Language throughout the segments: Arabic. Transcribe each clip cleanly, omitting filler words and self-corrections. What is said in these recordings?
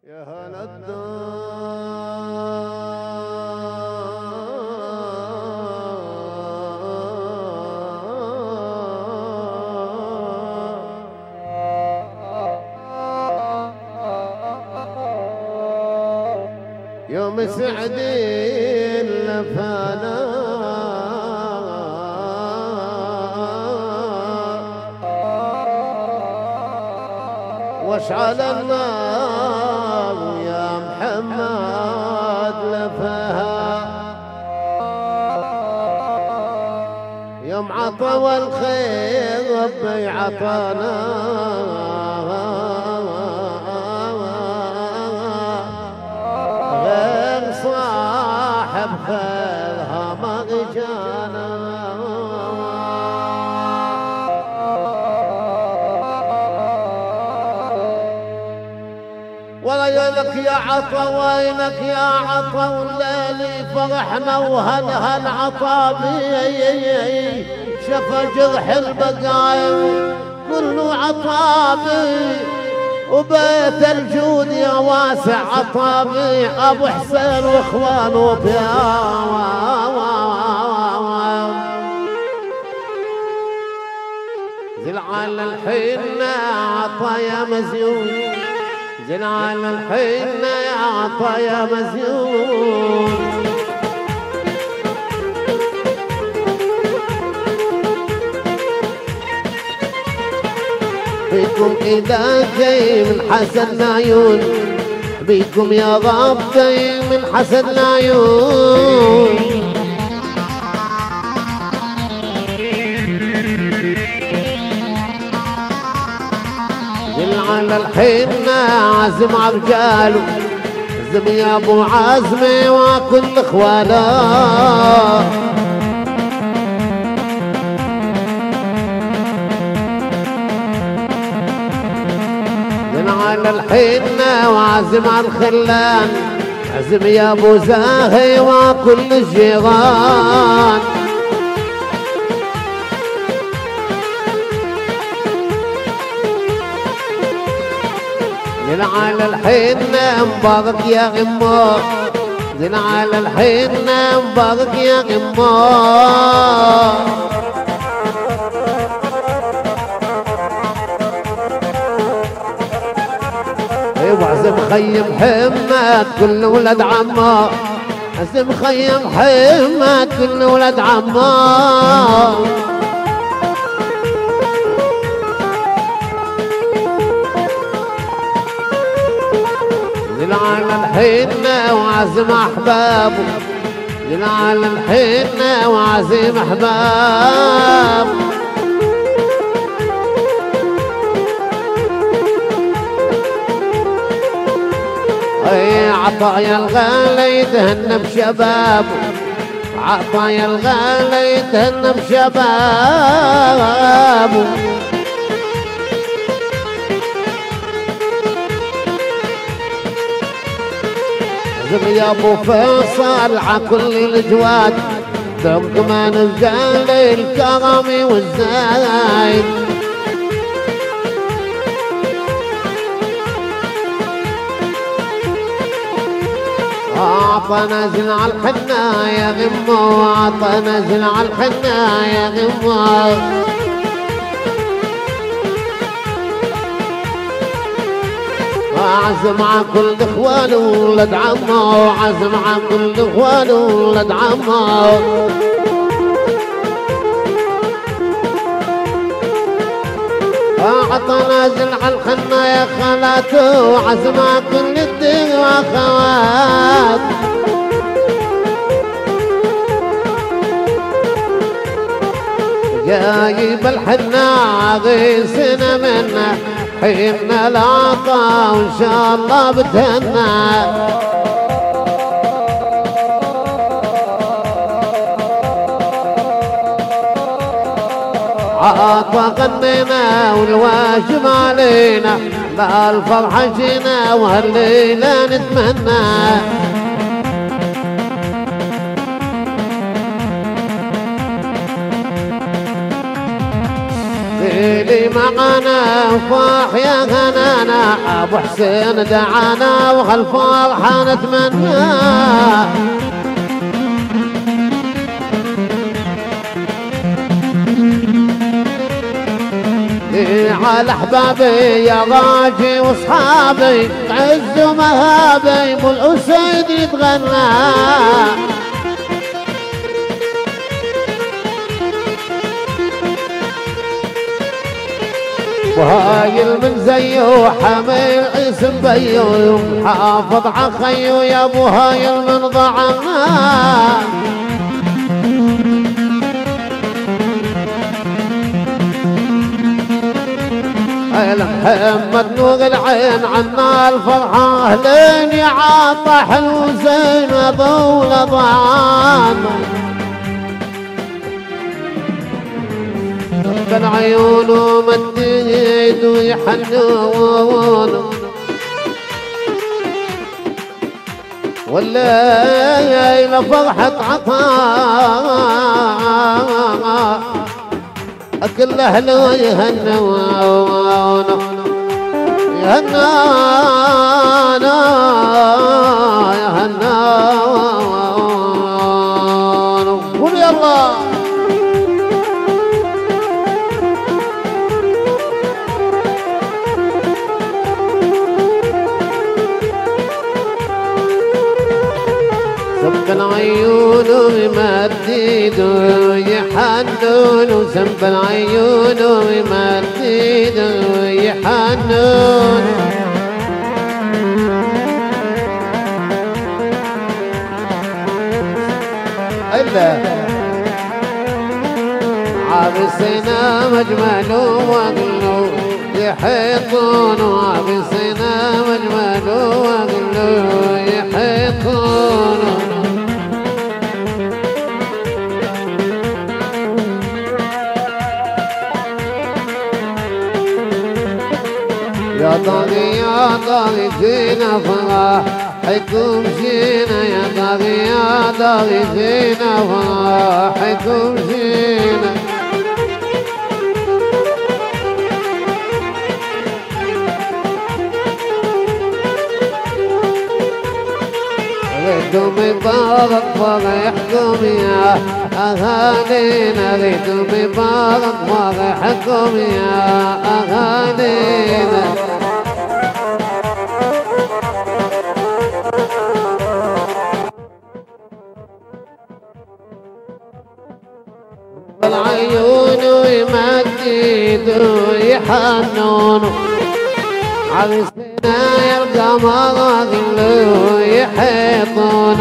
يا هلا الدار يوم سعد لفانا واشعل النار يا محمد لفها يوم عطوا الخير ربي عطانا غير صاحب خيرها ما اجانا وينك يا عطا وينك يا عطا والليل فرحنا وهل عطابي شفى جرح البقايا كله عطابي وبيت الجود يا واسع عطابي ابو حسين واخوانه بيا زلعان الحين عطا يا مزيون زلعان الحين يا عطا يا مزيون بيكم إذا جاي من حسن العيون بيكم يا ربي من حسن العيون على الحين عزم عرجاله عزم يا ابو عزمي وكل اخوانا على الحين وعزم على الخلان عزم يا ابو زاهي وكل الجيران زين على الحين مبارك يا غمار زين على الحين مبارك يا غمار وعزم خيم حماد كل ولد عمار عزم خيم حماد كل ولد عمار زين على الحين وعزم احبابه زين على الحين وعزم احبابه اي عطايا الغالي يتهنى بشبابه عطايا الغالي يتهنى بشبابه عزم يا ابو فيصل عكل الجواد دمكم انا الجالي الكرمي والزايد عطا نازل على الحنا يا غمو عطا نازل على الحنا يا غمو عزم على كل اخوانه ولد عمه عزم على كل اخوانه ولد عمه عطا نازل على الخنا يا خالاته وعزم على كل الدين واخوات جايب الحنا غيسنا منا حين العطا وان شاء الله بتهنى عطا غنينا والواجب علينا لا الفرحة جينا وهالليلة نتمنى اللي معنا فاح يا هنانا ابو حسين دعانا وهالفرحة نتمنى على احبابي يا راجي واصحابي عز ومهابي ابو الاسيد يتغنى وهايل من زيه حميل اسم بيو حافظ عخيو يا ابو هايل من ضعنا محمد نور العين عنا الفرحة اهلين يا عاطح الوزين ابو لضعان من عيونه مديد ويحنون والليل فرحة عطاء كل اهله يهنون قول يلا سب العيون ومديد ويحنون وسب العيون ومديد ويحنون إلا عابسنا مجمل وقلو يحيطون عابسنا مجمل وقلو يحيطون يا طاغي فينا فرحكم فينا يا طاغي فينا فرحكم فينا غيتم مبارك فرحكم يا أهالينا غيتم مبارك فرحكم يا أهالينا العيون ويمدد ويحنون عرسنا يلقى مراغل ويحيطون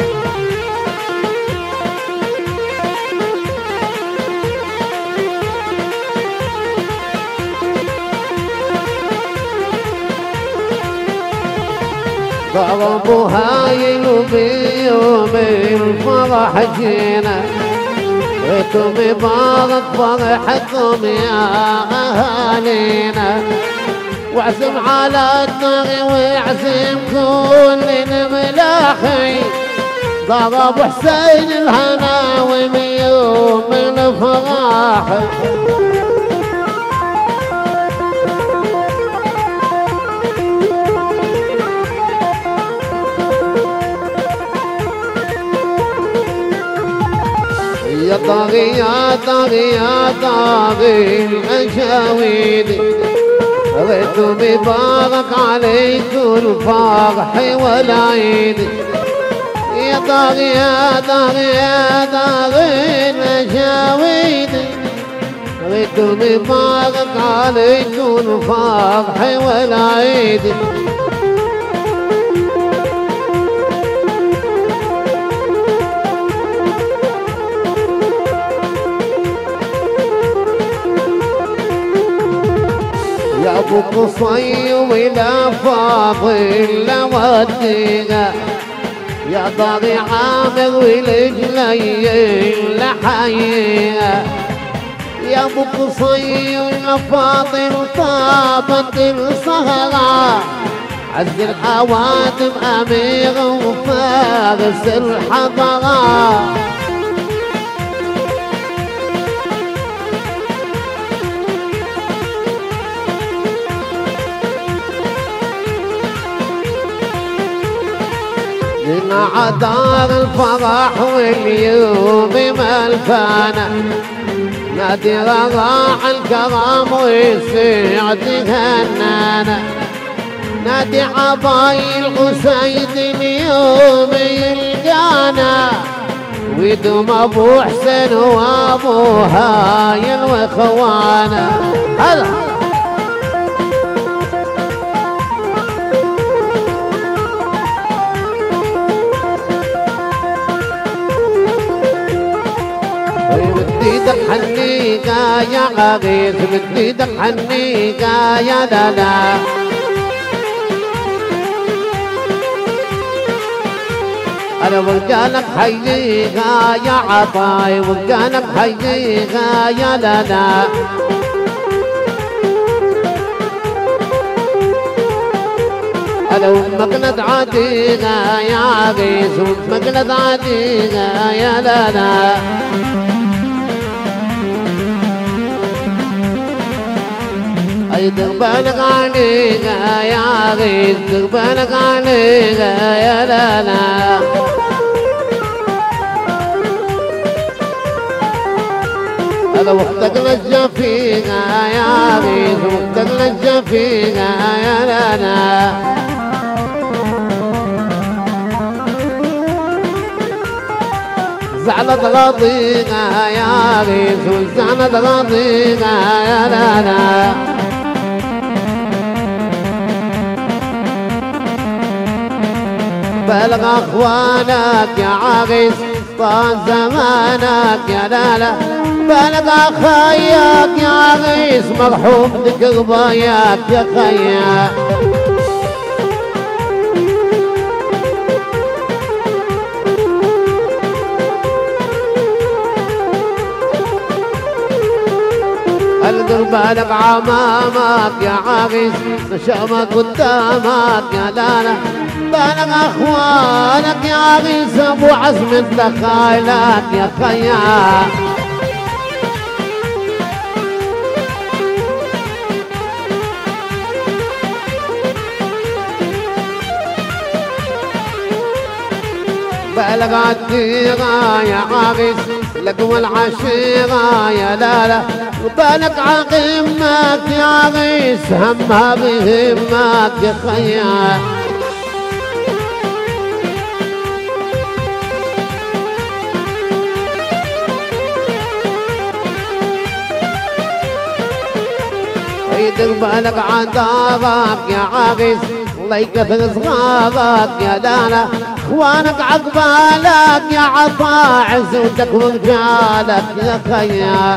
ضربوا هايل بيوم الفرح جينا غيتم مبارك فرحكم يا أهالينا واعزم على الطغي واعزم كل الملاحي ضرب حسين الهنا وميوم الفراح يا طاغي يا طاغي يا طاغي الأشاويد غيتم مبارك عليكم الفرح والعيد يا طاغي يا طاغي يا طاغي الأشاويد غيتم مبارك عليكم الفرح والعيد يا ابو قصي ولا فاضل ودينا يا طاغي عامر ولجلي لحينا يا ابو قصي ولا فاضل طابت الصهرة عز الحوادم امير وفارس الحضره لنا عدار الفرح واليوم ملفانا نادي راح الكرم ويسعد هنانا نادي عبايل قصيد اليوم يلقانا ويدوم ابو حسين وابو هايل واخوانا هلا بديدك حنيقة يا عغيث بديدك حنيقة يا لالا أنا ورجالك حييقة يا عطاي ورجالك حييقة يا لالا أنا ومقلد عتيقة يا عغيث ومقلد عتيقة يا لالا أي دقبالك عليقة يا عغيث دقبالك عليقة يا لالا هذا وقتك للجفيقة يا عغيث وقتك للجفيقة يا لالا زعلت غضيقة يا عغيث وزعلت غضيقة يا لالا بلغ اخوانك يا عغيث طال زمانك يا لالا بلغ اخاياك يا عغيث مرحوم بك رباياك يا خيا القلب بالك عمامك يا عغيث نشامك قدامك يا لالا بالك اخوانك يا عغيث ابو عزم انت خايلك يا خيا بالك عالديرة يا عغيث لقوى العشيرة يا لالا وبالك عقيمك يا عغيث همها بهمك يا خيا يدق بالك عدارك يا عغيث الله يكثر صغارك يا لالا اخوانك عقبالك يا عطا عزوتك ورجالك يا خيا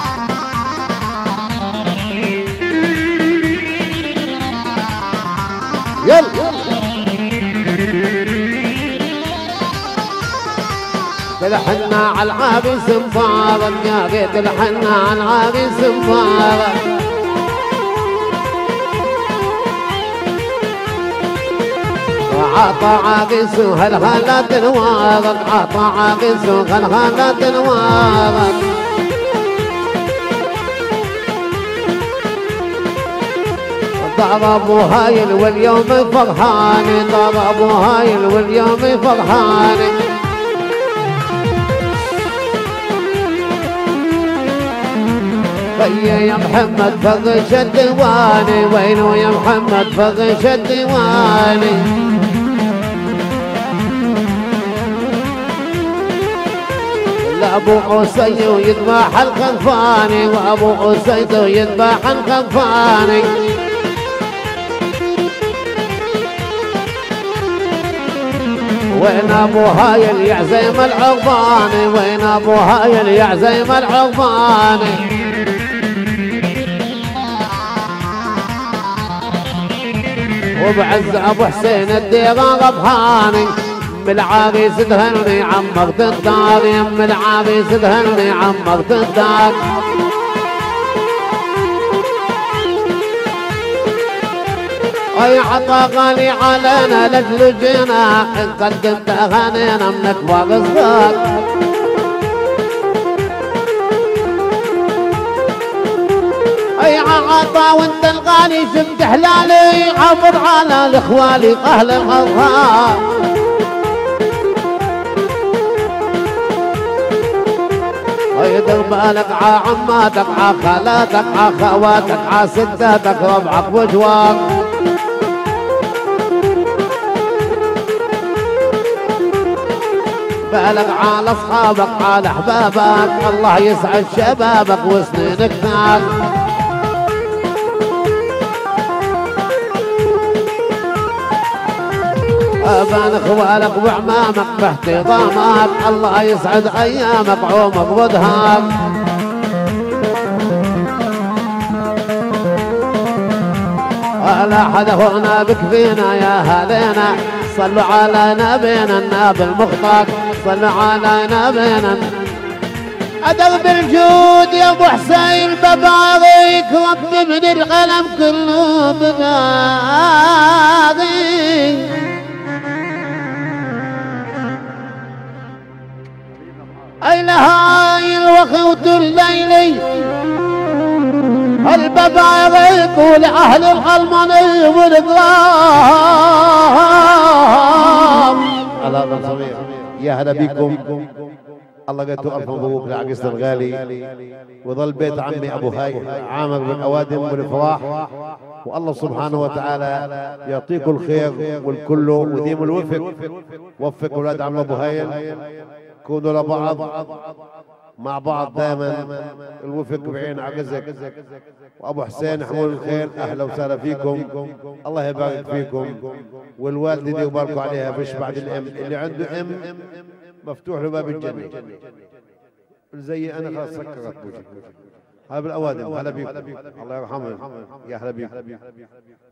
يلا تلحنا على العابس مبارك يا غير تلحنا على العابس مبارك عطا عاقس هالهلا تنوارك عطا عاقس هالهلا تنوارك ضربوا هايل واليوم فرحان ضربوا هايل واليوم فرحان يا محمد فرش الديواني وينو يا محمد فرش الديواني ابو قصي يذبح الخنفاني وابو قصي يذبح الخنفاني وين ابو هايل يعزيم العقباني وين ابو هايل يعزيم العقباني وبعز ابو حسين الديره غبهاني بالعابس دهنني عمرت الدار يم العابس دهنني عمرت الدار اي عطا غالي علينا لاجل جينا قدمت اغانينا من كبار صغار اي عطا وانت الغالي شفت حلالي عبر على الاخوالي اهل الغفار يدق بالك ع عماتك ع خالاتك ع خواتك ع ستاتك ربعك وجواك بالك على اصحابك على احبابك الله يسعد شبابك وسنينك ذاك بان اخوالك وعمامك باحتضامك الله يسعد ايامك عومك وضهاك لا حد هنا بكفينا يا هلينا صلوا على نبينا النبي المختار صلوا على نبينا أدب بالجود يا ابو حسين بباغيك رب من القلم كله بباغي أي لهاي الوقت الليلي البباغيك ولأهل الحلماني والإقلام يا هلا بيكم الله قلتوا ألف مبروك لعقيس الغالي وظل بيت عمي أبو هاي عامر بالأوادم والإفراح والله سبحانه وتعالى يعطيكم الخير والكل وديم الوفق وفق أولاد عم أبو هاي كونوا لبعض مع بعض دائما الوفق بعين عقزك وابو حسين حمول الخير اهلا وسهلا فيكم الله يبارك فيكم والوالده دي وباركوا عليها فيش بعد الام اللي عنده ام مفتوح له باب الجنه زي انا خلاص سكرت بوجهي هذا بالاوادم هلا بيكم الله يرحمه يا هلا بيكم